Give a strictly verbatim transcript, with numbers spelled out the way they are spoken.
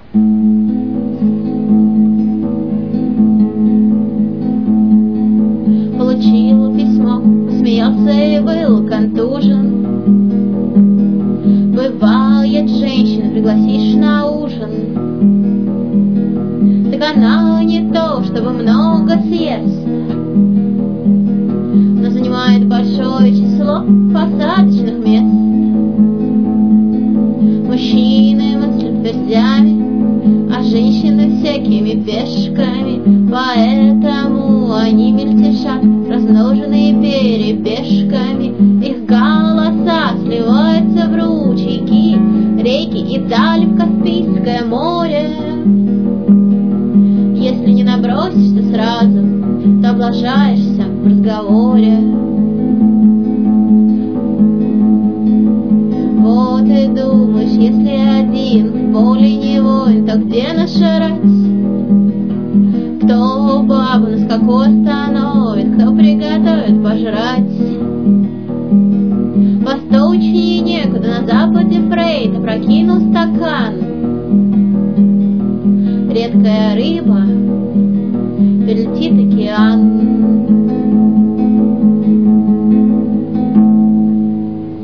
Получил письмо, смеялся и был контужен. Бывает, женщин пригласишь на ужин, так она не то, чтобы много съест, но занимает большое число посадочных мест. Мужчины мыслят гвоздями, а женщины всякими пешками, поэтому они мельтешат, размноженные перебежками. Их голоса сливаются в ручейки, реки и даль в Каспийское море. Если не набросишься сразу, то облажаешься в разговоре. Вот и думаешь, если один в поле не воин, то где нашарать? Кто бабу на скаку остановит, кто приготовит пожрать? Восточнее некуда, на западе Фрейд опрокинул стакан. Редкая рыба перелетит океан.